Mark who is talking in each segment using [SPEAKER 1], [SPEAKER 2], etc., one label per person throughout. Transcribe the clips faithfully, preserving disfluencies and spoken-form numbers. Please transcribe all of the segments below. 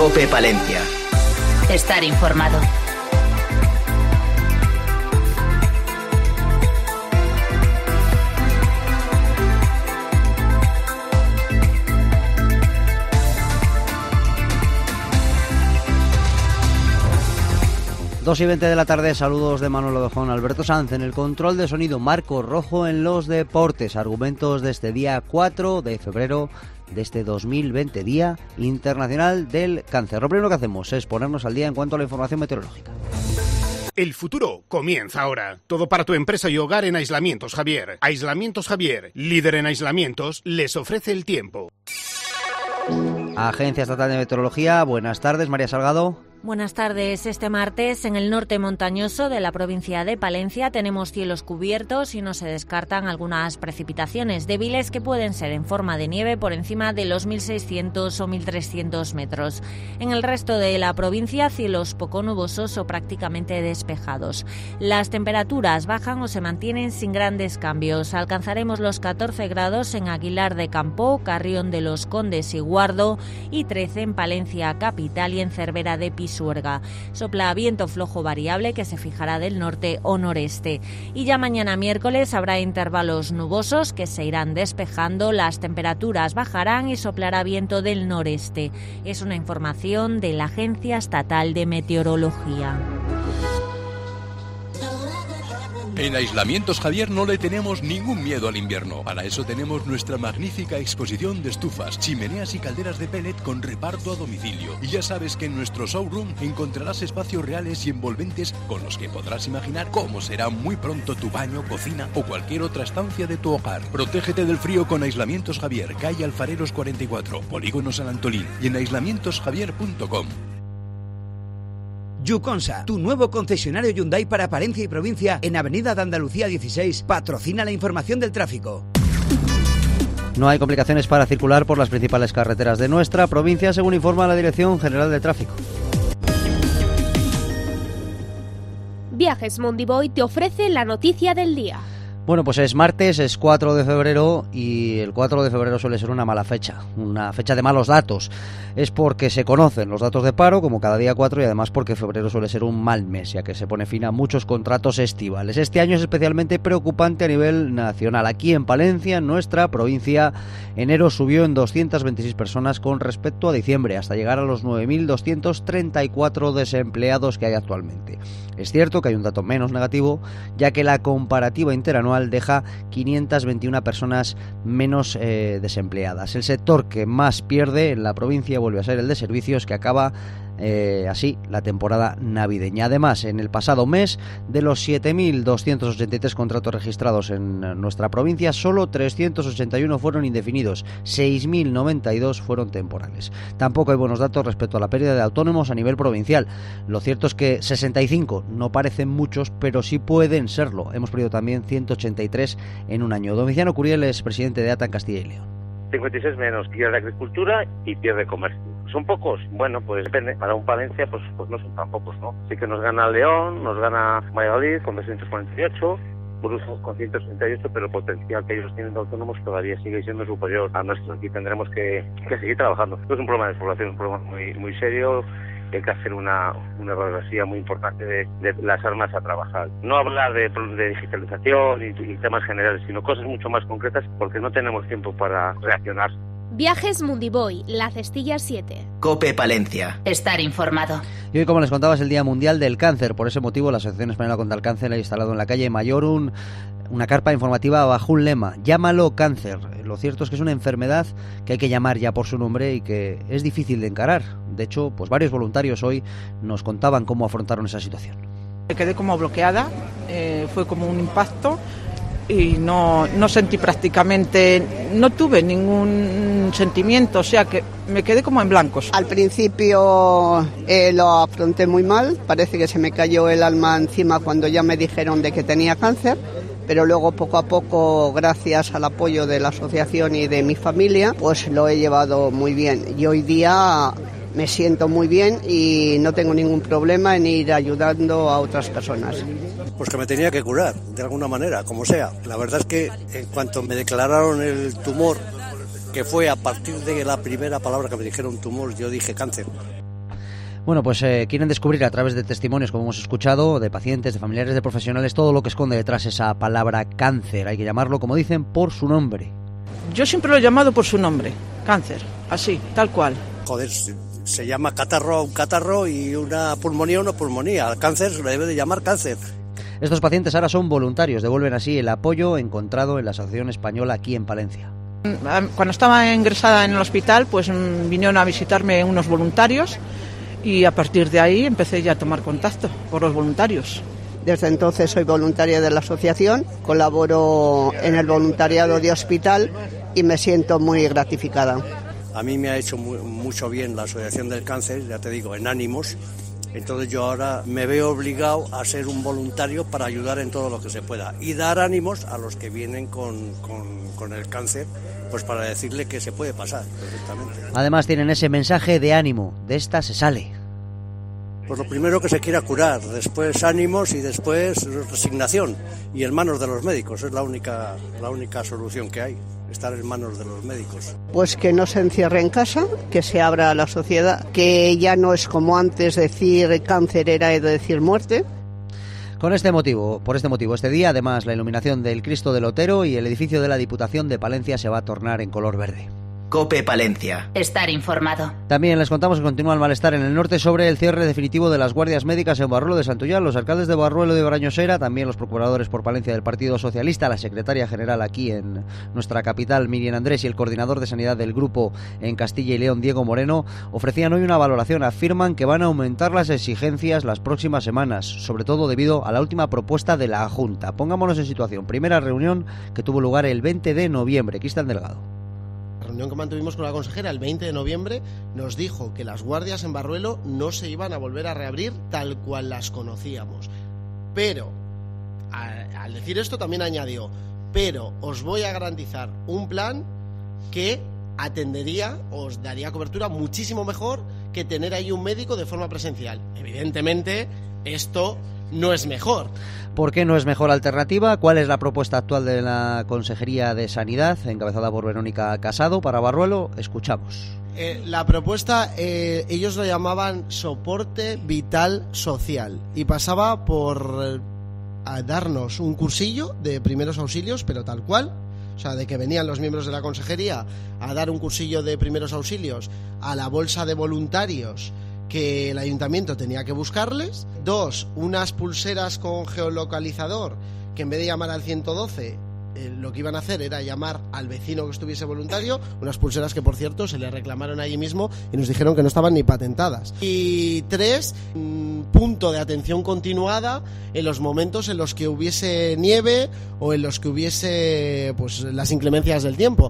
[SPEAKER 1] COPE Palencia.
[SPEAKER 2] Estar informado.
[SPEAKER 3] dos y veinte de la tarde, saludos de Manolo Dojón, Alberto Sanz en el control de sonido, Marco Rojo en los deportes, argumentos de este día cuatro de febrero de este dos mil veinte, Día Internacional del Cáncer. Lo primero que hacemos es ponernos al día en cuanto a la información meteorológica.
[SPEAKER 4] El futuro comienza ahora. Todo para tu empresa y hogar en Aislamientos Javier. Aislamientos Javier, líder en aislamientos, les ofrece el tiempo.
[SPEAKER 3] Agencia Estatal de Meteorología, buenas tardes, María Salgado.
[SPEAKER 5] Buenas tardes. Este martes, en el norte montañoso de la provincia de Palencia, tenemos cielos cubiertos y no se descartan algunas precipitaciones débiles que pueden ser en forma de nieve por encima de los mil seiscientos o mil trescientos metros. En el resto de la provincia, cielos poco nubosos o prácticamente despejados. Las temperaturas bajan o se mantienen sin grandes cambios. Alcanzaremos los catorce grados en Aguilar de Campoo, Carrión de los Condes y Guardo, y trece en Palencia capital y en Cervera de Pisuerga. Sopla viento flojo variable que se fijará del norte o noreste. Y ya mañana miércoles habrá intervalos nubosos que se irán despejando, las temperaturas bajarán y soplará viento del noreste. Es una información de la Agencia Estatal de Meteorología.
[SPEAKER 6] En Aislamientos Javier no le tenemos ningún miedo al invierno. Para eso tenemos nuestra magnífica exposición de estufas, chimeneas y calderas de pellet con reparto a domicilio. Y ya sabes que en nuestro showroom encontrarás espacios reales y envolventes con los que podrás imaginar cómo será muy pronto tu baño, cocina o cualquier otra estancia de tu hogar. Protégete del frío con Aislamientos Javier, calle Alfareros cuarenta y cuatro, Polígono San Antolín, y en aislamientos javier punto com.
[SPEAKER 7] Yuconsa, tu nuevo concesionario Hyundai para Palencia y provincia en Avenida de Andalucía dieciséis, patrocina la información del tráfico.
[SPEAKER 3] No hay complicaciones para circular por las principales carreteras de nuestra provincia, según informa la Dirección General de Tráfico.
[SPEAKER 8] Viajes Mondiboy te ofrece la noticia del día.
[SPEAKER 3] Bueno, pues es martes, es cuatro de febrero y el cuatro de febrero suele ser una mala fecha, una fecha de malos datos. Es porque se conocen los datos de paro, como cada día cuatro, y además porque febrero suele ser un mal mes, ya que se pone fin a muchos contratos estivales. Este año es especialmente preocupante a nivel nacional. Aquí en Palencia, en nuestra provincia, enero subió en doscientas veintiséis personas con respecto a diciembre, hasta llegar a los nueve mil doscientos treinta y cuatro desempleados que hay actualmente. Es cierto que hay un dato menos negativo, ya que la comparativa interanual deja quinientas veintiuna personas menos eh, desempleadas. El sector que más pierde en la provincia vuelve a ser el de servicios, que acaba eh, así la temporada navideña. Además, en el pasado mes, de los siete mil doscientos ochenta y tres contratos registrados en nuestra provincia, solo trescientos ochenta y uno fueron indefinidos, seis mil noventa y dos fueron temporales. Tampoco hay buenos datos respecto a la pérdida de autónomos a nivel provincial. Lo cierto es que sesenta y cinco no parecen muchos, pero sí pueden serlo. Hemos perdido también ciento ochenta y tres en un año. Domiciano Curiel es presidente de A T A en Castilla y León.
[SPEAKER 9] cincuenta y seis menos, pierde agricultura y pierde comercio. ¿Son pocos? Bueno, pues depende. Para un Palencia, pues, pues no son tan pocos, ¿no? Sí que nos gana León, nos gana Valladolid con doscientos cuarenta y ocho, Brujo con ciento sesenta y ocho, pero el potencial que ellos tienen de autónomos todavía sigue siendo superior a nuestro. Aquí tendremos que, que seguir trabajando. Esto es un problema de población, un problema muy, muy serio. Hay que hacer una, una radiografía muy importante de, de las armas a trabajar. No hablar de, de digitalización y, y temas generales, sino cosas mucho más concretas, porque no tenemos tiempo para reaccionar.
[SPEAKER 8] Viajes Mundiboy, La Cestilla siete.
[SPEAKER 1] COPE Palencia.
[SPEAKER 2] Estar informado.
[SPEAKER 3] Y hoy, como les contaba, es el Día Mundial del Cáncer. Por ese motivo, la Asociación Española contra el Cáncer ha instalado en la calle Mayor un, una carpa informativa bajo un lema: llámalo cáncer. Lo cierto es que es una enfermedad que hay que llamar ya por su nombre y que es difícil de encarar. De hecho, pues varios voluntarios hoy nos contaban cómo afrontaron esa situación.
[SPEAKER 10] Me quedé como bloqueada, eh, fue como un impacto. Y no, no sentí prácticamente, no tuve ningún sentimiento, o sea que me quedé como en blancos.
[SPEAKER 11] Al principio eh, lo afronté muy mal, parece que se me cayó el alma encima cuando ya me dijeron de que tenía cáncer, pero luego poco a poco, gracias al apoyo de la asociación y de mi familia, pues lo he llevado muy bien. Y hoy día me siento muy bien y no tengo ningún problema en ir ayudando a otras personas.
[SPEAKER 12] Pues que me tenía que curar, de alguna manera, como sea. La verdad es que en cuanto me declararon el tumor, que fue a partir de la primera palabra que me dijeron tumor, yo dije cáncer.
[SPEAKER 3] Bueno, pues eh, quieren descubrir a través de testimonios, como hemos escuchado, de pacientes, de familiares, de profesionales, todo lo que esconde detrás esa palabra cáncer. Hay que llamarlo, como dicen, por su nombre.
[SPEAKER 10] Yo siempre lo he llamado por su nombre, cáncer, así, tal cual.
[SPEAKER 12] Joder, se llama catarro a un catarro y una pulmonía a una pulmonía. Al cáncer se le debe de llamar cáncer.
[SPEAKER 3] Estos pacientes ahora son voluntarios, devuelven así el apoyo encontrado en la Asociación Española aquí en Palencia.
[SPEAKER 10] Cuando estaba ingresada en el hospital, pues vinieron a visitarme unos voluntarios y a partir de ahí empecé ya a tomar contacto por los voluntarios.
[SPEAKER 11] Desde entonces soy voluntaria de la asociación, colaboro en el voluntariado de hospital y me siento muy gratificada.
[SPEAKER 12] A mí me ha hecho muy, mucho bien la Asociación del Cáncer, ya te digo, en ánimos. Entonces yo ahora me veo obligado a ser un voluntario para ayudar en todo lo que se pueda y dar ánimos a los que vienen con, con, con el cáncer, pues para decirle que se puede pasar perfectamente.
[SPEAKER 3] Además tienen ese mensaje de ánimo, de esta se sale.
[SPEAKER 12] Pues lo primero que se quiera curar, después ánimos y después resignación y en manos de los médicos, es la única, la única solución que hay. Estar en manos de los médicos.
[SPEAKER 11] Pues que no se encierre en casa, que se abra a la sociedad, que ya no es como antes decir cáncer era decir muerte.
[SPEAKER 3] Con este motivo, por este motivo, este día, además, la iluminación del Cristo del Otero y el edificio de la Diputación de Palencia se va a tornar en color verde.
[SPEAKER 2] COPE Palencia. Estar informado.
[SPEAKER 3] También les contamos que continúa el malestar en el norte sobre el cierre definitivo de las guardias médicas en Barruelo de Santullán. Los alcaldes de Barruelo y de Brañosera, también los procuradores por Palencia del Partido Socialista, la secretaria general aquí en nuestra capital, Miriam Andrés, y el coordinador de sanidad del grupo en Castilla y León, Diego Moreno, ofrecían hoy una valoración. Afirman que van a aumentar las exigencias las próximas semanas, sobre todo debido a la última propuesta de la Junta. Pongámonos en situación. Primera reunión que tuvo lugar el veinte de noviembre. Cristian Delgado.
[SPEAKER 1] La reunión que mantuvimos con la consejera el veinte de noviembre nos dijo que las guardias en Barruelo no se iban a volver a reabrir tal cual las conocíamos. Pero, a, al decir esto también añadió, pero os voy a garantizar un plan que atendería, os daría cobertura muchísimo mejor que tener ahí un médico de forma presencial. Evidentemente, esto no es mejor.
[SPEAKER 3] ¿Por qué no es mejor alternativa? ¿Cuál es la propuesta actual de la Consejería de Sanidad, encabezada por Verónica Casado, para Barruelo? Escuchamos.
[SPEAKER 1] Eh, la propuesta, eh, ellos lo llamaban soporte vital social y pasaba por eh, a darnos un cursillo de primeros auxilios, pero tal cual. O sea, de que venían los miembros de la consejería a dar un cursillo de primeros auxilios a la bolsa de voluntarios que el ayuntamiento tenía que buscarles. Dos, unas pulseras con geolocalizador que en vez de llamar al ciento doce eh, lo que iban a hacer era llamar al vecino que estuviese voluntario. Unas pulseras que, por cierto, se le reclamaron allí mismo y nos dijeron que no estaban ni patentadas. Y tres, un punto de atención continuada en los momentos en los que hubiese nieve o en los que hubiese pues las inclemencias del tiempo.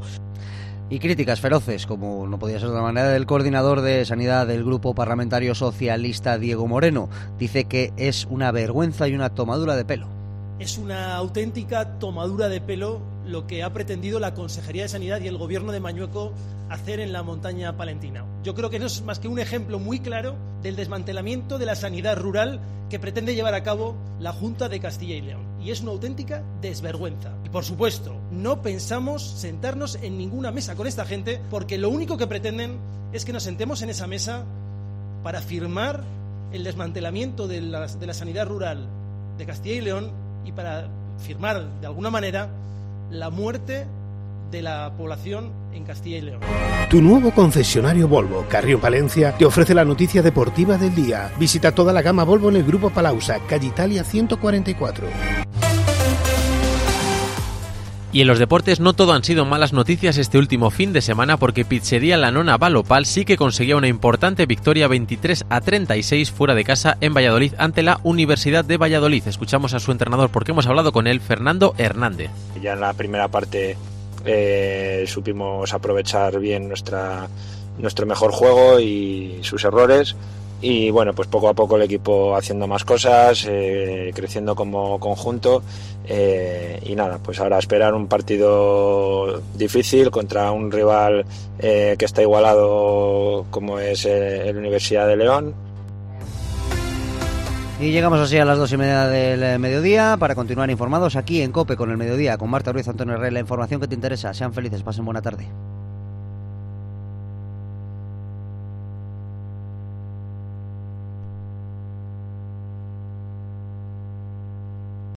[SPEAKER 3] Y críticas feroces, como no podía ser de otra manera, del coordinador de sanidad del Grupo Parlamentario Socialista, Diego Moreno. Dice que es una vergüenza y una tomadura de pelo.
[SPEAKER 13] Es una auténtica tomadura de pelo lo que ha pretendido la Consejería de Sanidad y el Gobierno de Mañueco hacer en la montaña palentina. Yo creo que no es más que un ejemplo muy claro del desmantelamiento de la sanidad rural que pretende llevar a cabo la Junta de Castilla y León. Y es una auténtica desvergüenza. Y por supuesto, no pensamos sentarnos en ninguna mesa con esta gente porque lo único que pretenden es que nos sentemos en esa mesa para firmar el desmantelamiento de la, de la sanidad rural de Castilla y León y para firmar de alguna manera la muerte de la población en Castilla y León.
[SPEAKER 4] Tu nuevo concesionario Volvo, Carrión Palencia, te ofrece la noticia deportiva del día. Visita toda la gama Volvo en el Grupo Palausa, calle Italia ciento cuarenta y cuatro.
[SPEAKER 14] Y en los deportes no todo han sido malas noticias este último fin de semana porque Pizzería La Nona Valopal sí que conseguía una importante victoria veintitrés a treinta y seis fuera de casa en Valladolid ante la Universidad de Valladolid. Escuchamos a su entrenador porque hemos hablado con él, Fernando Hernández.
[SPEAKER 15] Ya en la primera parte eh, supimos aprovechar bien nuestra nuestro mejor juego y sus errores. Y bueno, pues poco a poco el equipo haciendo más cosas, eh, creciendo como conjunto eh, y nada, pues ahora esperar un partido difícil contra un rival eh, que está igualado como es eh, el Universidad de León.
[SPEAKER 3] Y llegamos así a las dos y media del mediodía para continuar informados aquí en COPE con el mediodía, con Marta Ruiz, Antonio Rey, la información que te interesa. Sean felices, pasen buena tarde.